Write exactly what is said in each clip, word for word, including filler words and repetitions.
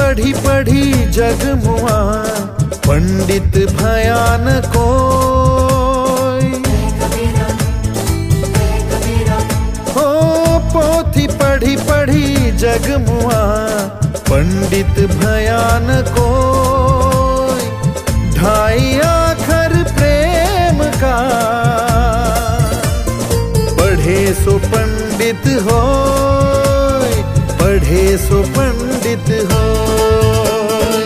पढ़ी पढ़ी जग मुआ, पंडित भयान कोई। हो पोथी पढ़ी पढ़ी जग मुआ, पंडित भयान कोई। ढाई आखर प्रेम का, पढ़े सो पंडित होय, पढ़े सो पंडित होय।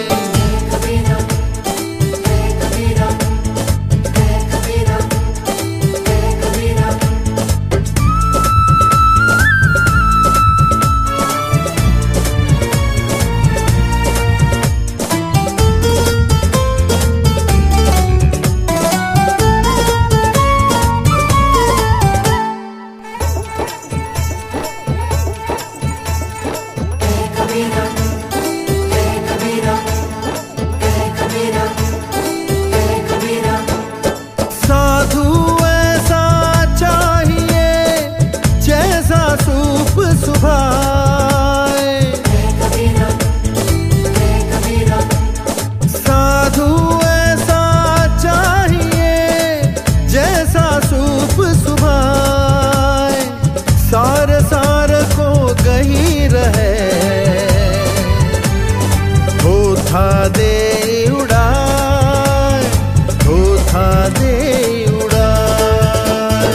साधु ऐसा चाहिए जैसा सूप सुभाए। साधु ऐसा चाहिए जैसा सूप सुभाए। सार सार को गही रहे, थोथा दे उड़ाए, थोथा दे उड़ाए।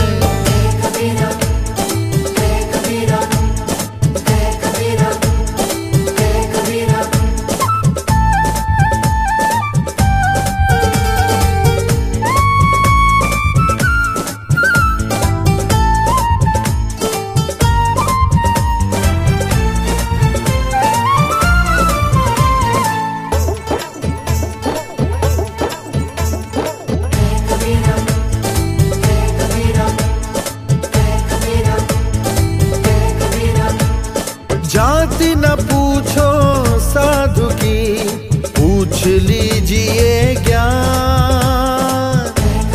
जाति न पूछो साधु की, पूछ लीजिए ज्ञान।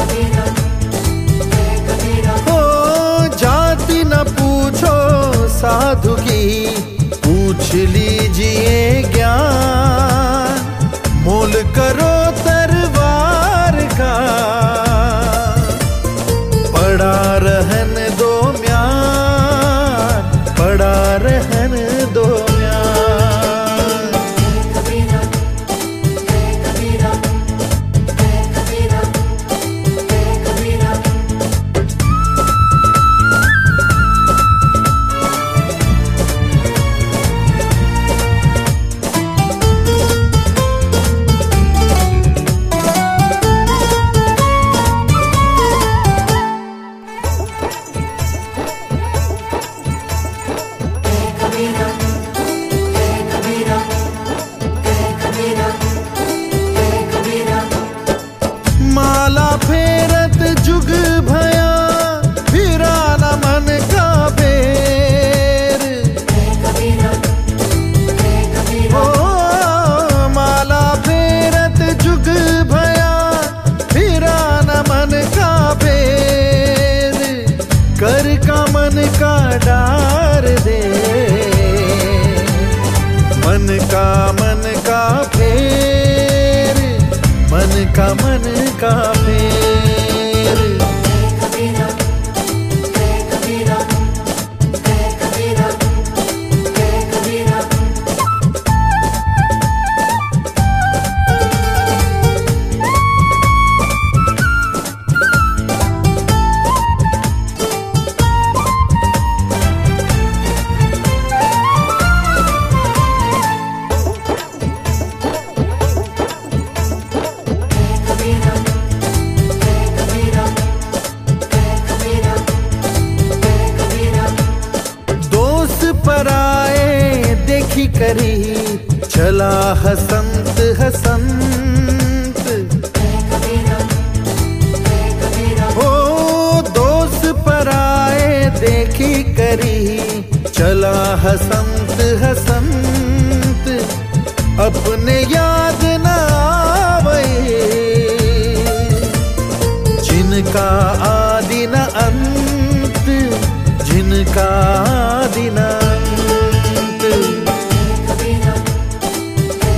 हो जाति न पूछो साधु की, पूछ लीजिए ज्ञान। मोल करो तरवार का, पड़ा रहन दो म्यान, पड़ा रहन दो म्यान। माला फेरत जुग भया, फिरा न मन का फेर। ओ माला फेरत जुग भया, फिरा न मन का फेर। कर का मन का डार दे, मन का मन का फेर, मन का मन का फेर। पराए देखी करी, चला हसंत हसंत। हो दोस्त पराए देखी करी, चला हसंत हसंत। अपने याद न आवे, जिनका आदि न अंत, जिनका आदि न अंत।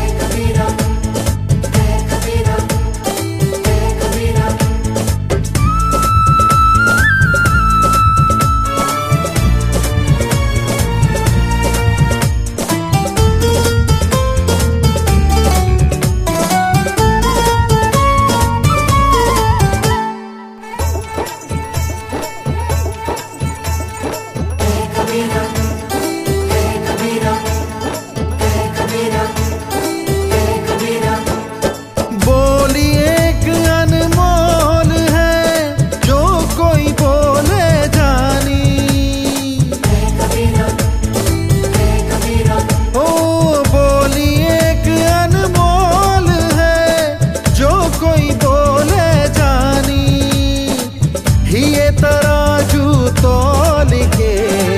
तराजू तौल के,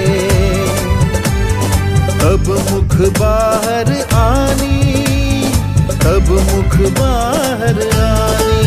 तब मुख बाहर आनी, तब मुख बाहर आनी।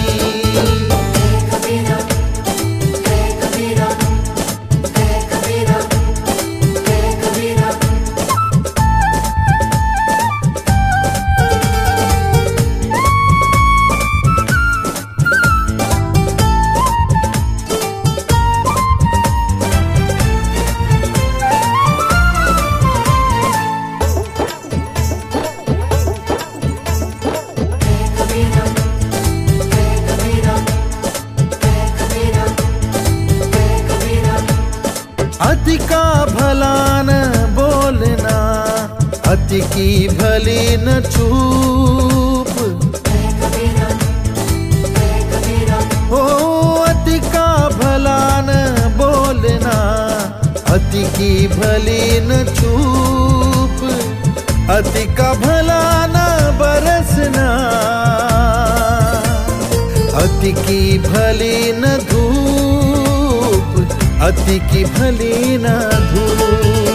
अति का भला न बोलना, अति की भली न चूप। ओ अति का भला न बोलना, अति की भली न चूप। अति का भला न बरसना, अति की भली न धूप, अति की भली न धूप।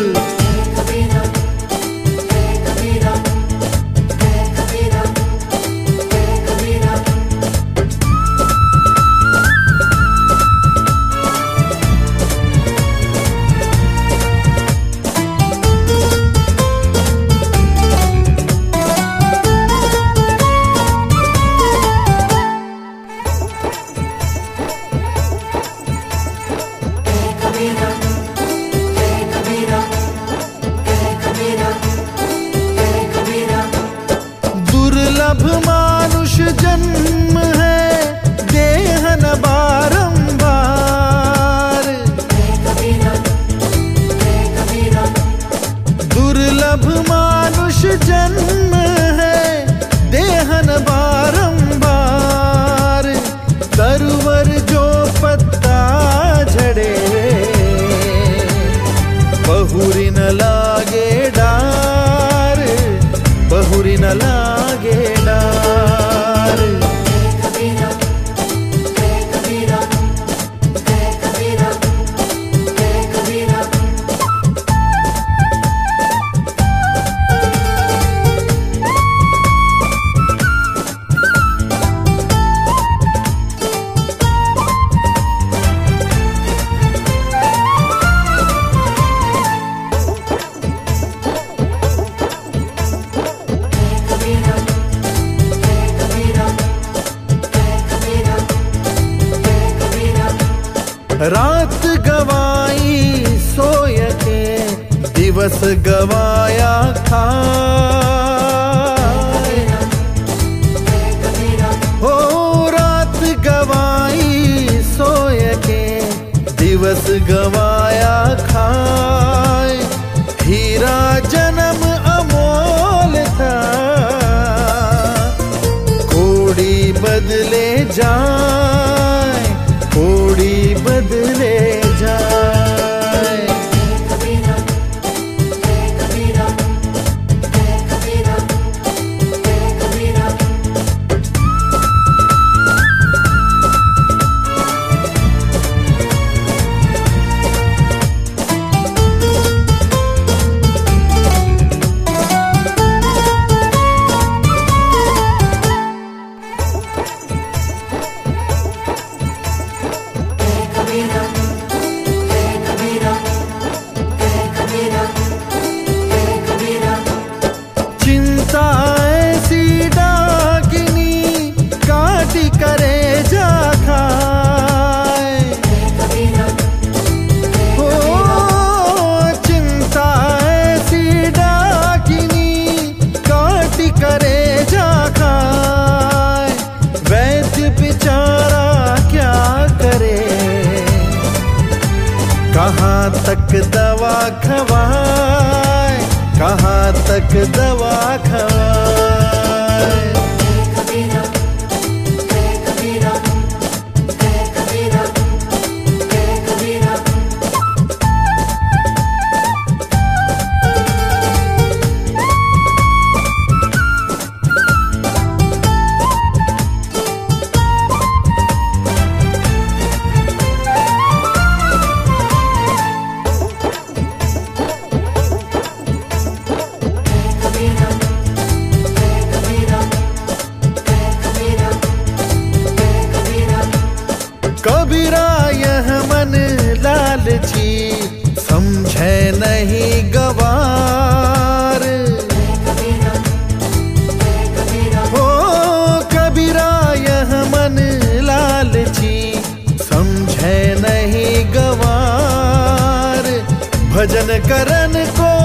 दुर्लभ मानुष जन्म है, देहन बारंबार। दुर्लभ मानुष जन्म है, देहन बारंबार। तरवर जो पत्ता झड़े, बहुरी न लागे डार, बहुरी न लागे डार। रात गवाई सोय के, दिवस गवाया खाए। हो रात गवाई सोय के, दिवस गवाया खाए। हीरा जन्म अमोल था, कोड़ी बदले जाए, कोड़ी बदले जाए। चिंता ऐसी डाकिनी, काटी करे जा खाए। हो चिंता ऐसी डाकिनी, काटी करे जा खाए। वैद्य बेचारा क्या करे, कहाँ तक दवा खवाए, कहाँ तक दवा खवाए। भजन करन को